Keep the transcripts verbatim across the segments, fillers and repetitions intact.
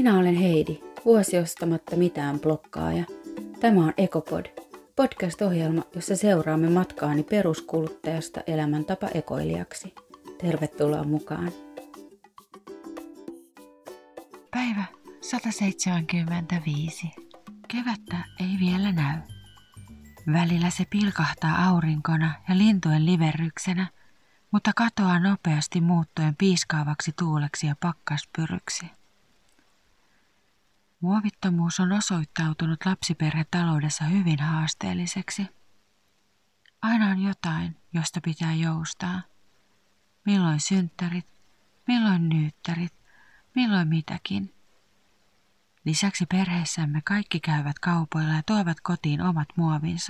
Minä olen Heidi, vuosi ostamatta mitään blokkaaja. Tämä on Ekopod, podcast-ohjelma, jossa seuraamme matkaani peruskuluttajasta elämäntapa ekoilijaksi. Tervetuloa mukaan. Päivä sata seitsemänkymmentäviisi. Kevättä ei vielä näy. Välillä se pilkahtaa aurinkona ja lintujen liverryksenä, mutta katoaa nopeasti muuttuen piiskaavaksi tuuleksi ja pakkaspyryksi. Muovittomuus on osoittautunut lapsiperhetaloudessa hyvin haasteelliseksi. Aina on jotain, josta pitää joustaa. Milloin synttärit, milloin nyyttärit, milloin mitäkin. Lisäksi perheessämme kaikki käyvät kaupoilla ja tuovat kotiin omat muovinsa.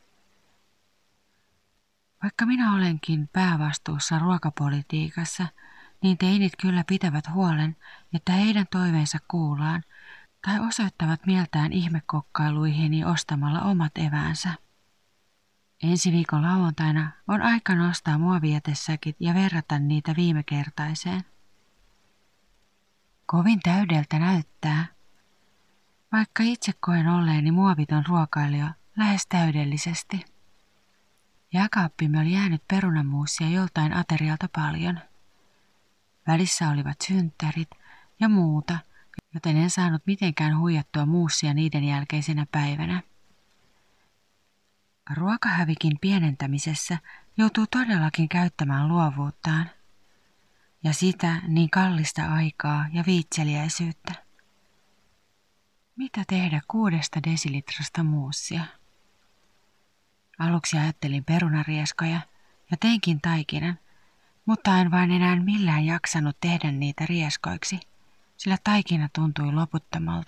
Vaikka minä olenkin päävastuussa ruokapolitiikassa, niin teinit kyllä pitävät huolen, että heidän toiveensa kuullaan tai osoittavat mieltään ihmekokkailuihini ostamalla omat eväänsä. Ensi viikon lauantaina on aika nostaa muovijätesäkit ja verrata niitä viime kertaiseen. Kovin täydeltä näyttää, vaikka itse koen olleeni muoviton ruokailija lähes täydellisesti. Jääkaappimme oli jäänyt perunamuusia joltain aterialta paljon. Välissä olivat synttärit ja muuta, joten en saanut mitenkään huijattua muussia niiden jälkeisenä päivänä. Ruokahävikin pienentämisessä joutuu todellakin käyttämään luovuuttaan. Ja sitä niin kallista aikaa ja viitseliäisyyttä. Mitä tehdä kuudesta desilitrasta muussia? Aluksi ajattelin perunarieskoja ja teinkin taikinan, mutta en vain enää millään jaksanut tehdä niitä rieskoiksi, sillä taikina tuntui loputtomalta.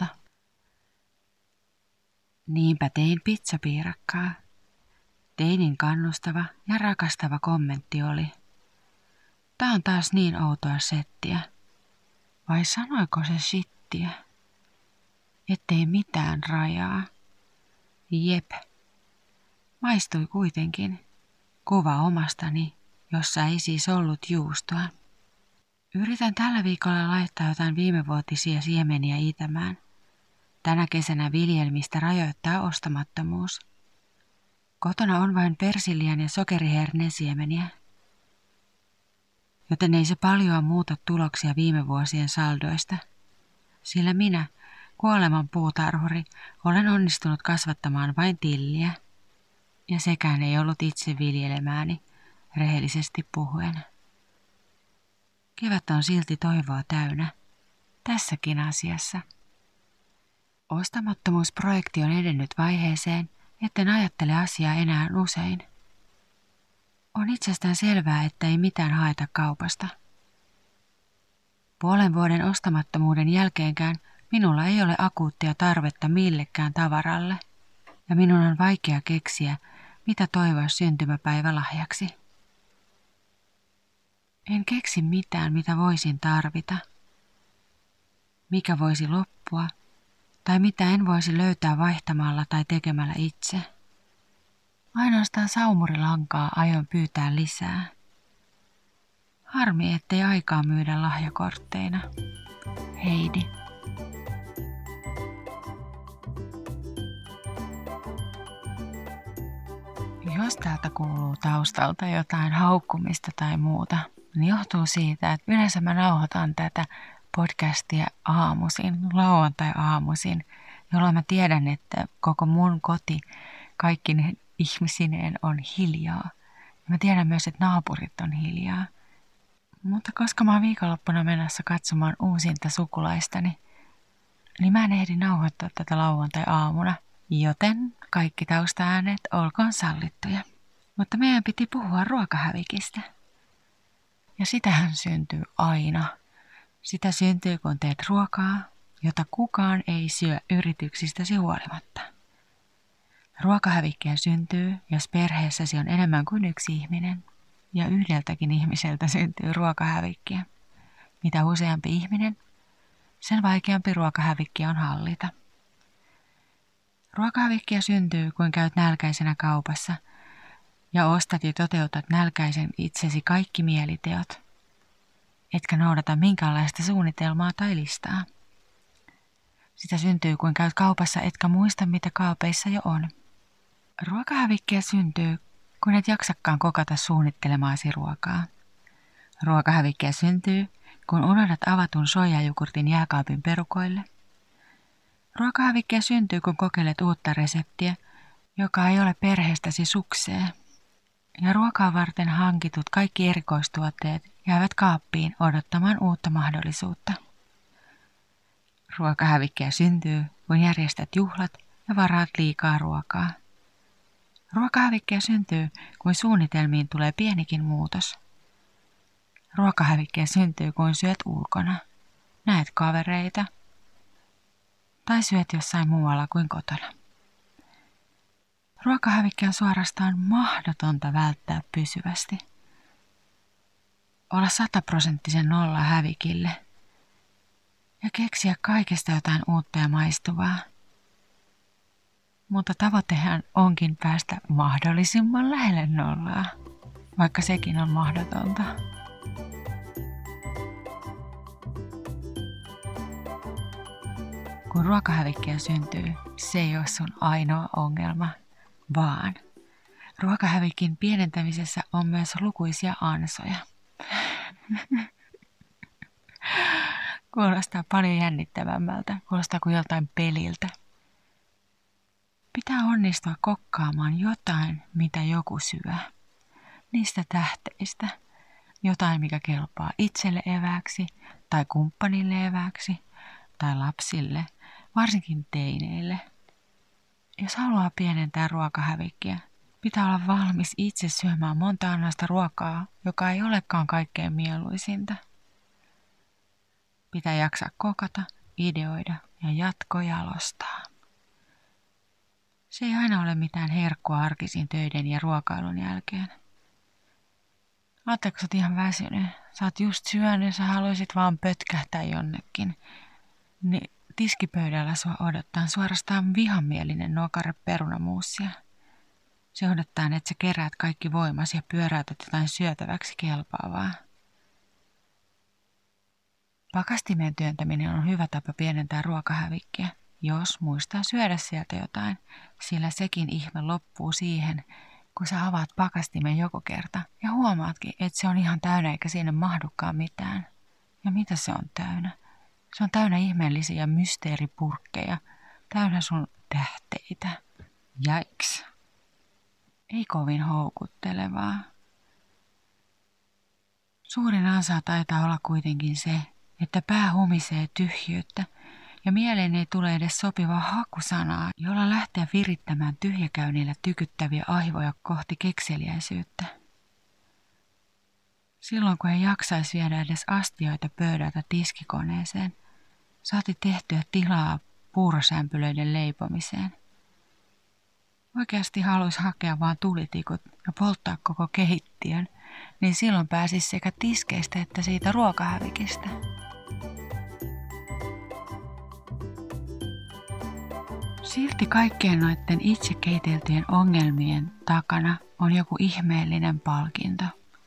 Niinpä tein pizzapiirakkaa. Teinin kannustava ja rakastava kommentti oli: "Tää on taas niin outoa settiä." Vai sanoiko se shittiä? Ettei mitään rajaa. Jep. Maistui kuitenkin. Kuva omastani, jossa ei siis ollut juustoa. Yritän tällä viikolla laittaa jotain viimevuotisia siemeniä itämään. Tänä kesänä viljelmistä rajoittaa ostamattomuus. Kotona on vain persillian ja sokeriherneen siemeniä. Joten ei se paljoa muuta tuloksia viime vuosien saldoista. Sillä minä, kuoleman puutarhuri, olen onnistunut kasvattamaan vain tilliä. Ja sekään ei ollut itse viljelemääni, rehellisesti puhuen. Kevät on silti toivoa täynnä. Tässäkin asiassa. Ostamattomuusprojekti on edennyt vaiheeseen, etten ajattele asiaa enää usein. On itsestään selvää, että ei mitään haeta kaupasta. Puolen vuoden ostamattomuuden jälkeenkään minulla ei ole akuuttia tarvetta millekään tavaralle, ja minun on vaikea keksiä, mitä toivoa syntymäpäivälahjaksi. En keksi mitään, mitä voisin tarvita. Mikä voisi loppua, tai mitä en voisi löytää vaihtamalla tai tekemällä itse. Ainoastaan saumurilankaa aion pyytää lisää. Harmi, ettei aikaa myydä lahjakortteina. Heidi. Jos täältä kuuluu taustalta jotain haukkumista tai muuta, niin johtuu siitä, että yleensä mä nauhoitan tätä podcastia aamuisin, lauantai-aamuisin, jolloin mä tiedän, että koko mun koti kaikkine ihmisineen on hiljaa. Ja mä tiedän myös, että naapurit on hiljaa. Mutta koska mä oon viikonloppuna menossa katsomaan uusinta sukulaistani, niin mä en ehdi nauhoittaa tätä lauantai-aamuna, joten kaikki taustaäänet olkoon sallittuja. Mutta meidän piti puhua ruokahävikistä. Ja sitähän syntyy aina. Sitä syntyy, kun teet ruokaa, jota kukaan ei syö yrityksistäsi huolimatta. Ruokahävikkiä syntyy, jos perheessäsi on enemmän kuin yksi ihminen. Ja yhdeltäkin ihmiseltä syntyy ruokahävikkiä. Mitä useampi ihminen, sen vaikeampi ruokahävikkiä on hallita. Ruokahävikkiä syntyy, kun käyt nälkäisenä kaupassa ja ostat ja toteutat nälkäisen itsesi kaikki mieliteot, etkä noudata minkäänlaista suunnitelmaa tai listaa. Sitä syntyy, kun käyt kaupassa, etkä muista, mitä kaapeissa jo on. Ruokahävikkiä syntyy, kun et jaksakaan kokata suunnittelemaasi ruokaa. Ruokahävikkiä syntyy, kun unohdat avatun soijajogurtin jääkaapin perukoille. Ruokahävikkiä syntyy, kun kokeilet uutta reseptiä, joka ei ole perheestäsi suksee. Ja ruokaa varten hankitut kaikki erikoistuotteet jäävät kaappiin odottamaan uutta mahdollisuutta. Ruokahävikkiä syntyy, kun järjestät juhlat ja varaat liikaa ruokaa. Ruokahävikkiä syntyy, kun suunnitelmiin tulee pienikin muutos. Ruokahävikkiä syntyy, kun syöt ulkona, näet kavereita tai syöt jossain muualla kuin kotona. Ruokahävikkiä on suorastaan mahdotonta välttää pysyvästi. Olla sataprosenttisen nolla hävikille ja keksiä kaikesta jotain uutta ja maistuvaa. Mutta tavoitehan onkin päästä mahdollisimman lähelle nollaa, vaikka sekin on mahdotonta. Kun ruokahävikkiä syntyy, se ei ole sun ainoa ongelma, vaan ruokahävikin pienentämisessä on myös lukuisia ansoja. Kuulostaa paljon jännittävämmältä, kuulostaa kuin joltain peliltä. Pitää onnistua kokkaamaan jotain, mitä joku syö. Niistä tähteistä. Jotain, mikä kelpaa itselle evääksi, tai kumppanille evääksi, tai lapsille, varsinkin teineille. Jos haluaa pienentää ruokahävikkiä, pitää olla valmis itse syömään monta annosta ruokaa, joka ei olekaan kaikkein mieluisinta. Pitää jaksaa kokata, ideoida ja jatkojalostaa. Se ei aina ole mitään herkkua arkisin töiden ja ruokailun jälkeen. Ajatteliko, kun sä oot ihan väsynyt, sä oot just syönyt, sä haluaisit vaan pötkähtää jonnekin, niin tiskipöydällä sua odottaa suorastaan vihamielinen nokare perunamuusia. Se odottaa, että sä keräät kaikki voimasi ja pyöräytät jotain syötäväksi kelpaavaa. Pakastimeen työntäminen on hyvä tapa pienentää ruokahävikkiä, jos muistaa syödä sieltä jotain, sillä sekin ihme loppuu siihen, kun sä avaat pakastimen joku kerta ja huomaatkin, että se on ihan täynnä eikä sinne mahdukaan mitään. Ja mitä se on täynnä? Se on täynnä ihmeellisiä mysteeripurkkeja, täynnä sun tähteitä. Jaiks. Ei kovin houkuttelevaa. Suurin ansa taitaa olla kuitenkin se, että pää humisee tyhjyyttä ja mieleen ei tule edes sopivaa hakusanaa, jolla lähteä virittämään tyhjäkäynnillä tykyttäviä aivoja kohti kekseliäisyyttä. Silloin kun ei jaksaisi viedä edes astioita pöydältä tiskikoneeseen, saati tehtyä tilaa puurosämpylöiden leipomiseen. Oikeasti haluaisi hakea vaan tulitikut ja polttaa koko kehittiön, niin silloin pääsisi sekä tiskeistä että siitä ruokahävikistä. Silti kaikkien noiden itse keiteltyjen ongelmien takana on joku ihmeellinen palkinto.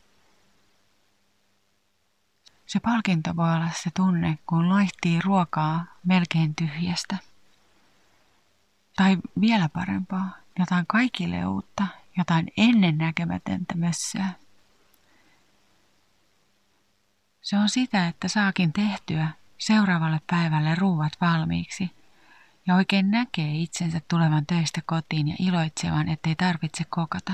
Se palkinto voi olla se tunne, kun loihtii ruokaa melkein tyhjästä. Tai vielä parempaa, jotain kaikille uutta, jotain ennennäkemätöntä mössöä. Se on sitä, että saakin tehtyä seuraavalle päivälle ruuat valmiiksi ja oikein näkee itsensä tulevan töistä kotiin ja iloitsevan, ettei tarvitse kokata.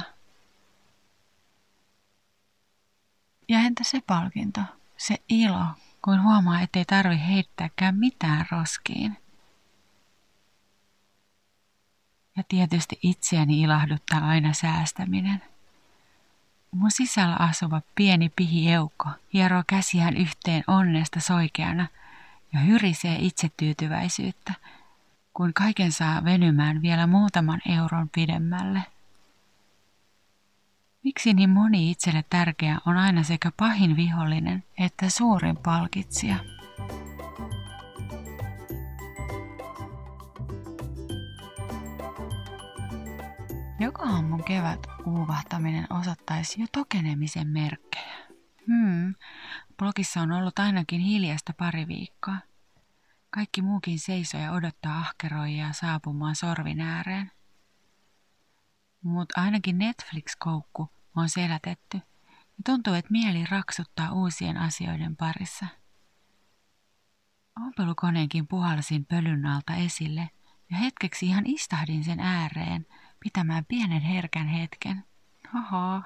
Ja entä se palkinto, se ilo, kun huomaa, ettei tarvi heittääkään mitään roskiin. Ja tietysti itseäni ilahduttaa aina säästäminen. Mun sisällä asuva pieni pihi eukko hieroo käsiään yhteen onnesta soikeana ja hyrisee itsetyytyväisyyttä, kun kaiken saa venymään vielä muutaman euron pidemmälle. Miksi niin moni itselle tärkeä on aina sekä pahin vihollinen että suurin palkitsija? Jokohan mun kevät uuvahtaminen osoittaisi jo tokenemisen merkkejä? Hmm, blogissa on ollut ainakin hiljaista pari viikkoa. Kaikki muukin seisoo ja odottaa ahkeroijaa saapumaan sorvin ääreen. Mutta ainakin Netflix-koukku on selätetty ja tuntuu, että mieli raksuttaa uusien asioiden parissa. Ompelukoneenkin puhalsin pölyn alta esille ja hetkeksi ihan istahdin sen ääreen pitämään pienen herkän hetken. Oho.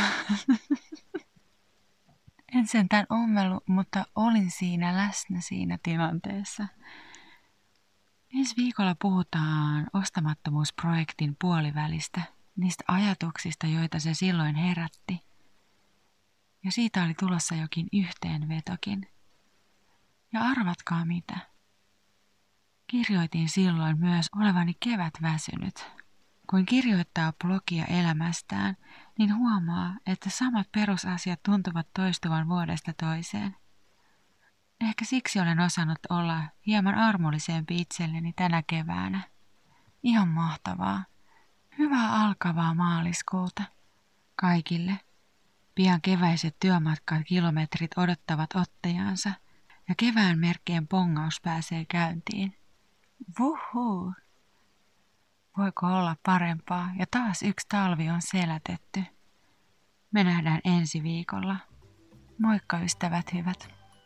En sentään ommellut, mutta olin siinä läsnä siinä tilanteessa. Ensi viikolla puhutaan ostamattomuusprojektin puolivälistä, niistä ajatuksista, joita se silloin herätti. Ja siitä oli tulossa jokin yhteenvetokin. Ja arvatkaa mitä. Kirjoitin silloin myös olevani kevätväsynyt. Kun kirjoittaa blogia elämästään, niin huomaa, että samat perusasiat tuntuvat toistuvan vuodesta toiseen. Ehkä siksi olen osannut olla hieman armollisempi itselleni tänä keväänä. Ihan mahtavaa. Hyvää alkavaa maaliskuuta. Kaikille. Pian keväiset työmatkat kilometrit odottavat ottajansa ja kevään merkkien pongaus pääsee käyntiin. Vuhuu! Voiko olla parempaa? Ja taas yksi talvi on selätetty. Me nähdään ensi viikolla. Moikka ystävät hyvät.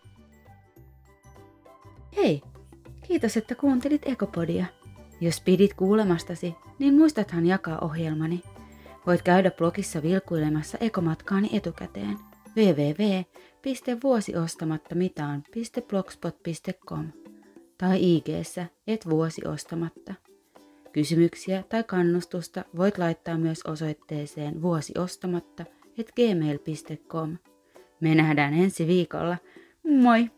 Hei! Kiitos, että kuuntelit Ekopodia. Jos pidit kuulemastasi, niin muistathan jakaa ohjelmani. Voit käydä blogissa vilkuilemassa ekomatkaani etukäteen. double-u double-u double-u piste vuosiostamattamitään piste blogspot piste com tai I G:ssä et vuosiostamatta. Kysymyksiä tai kannustusta voit laittaa myös osoitteeseen vuosiostamatta at gmail piste com. Me nähdään ensi viikolla. Moi!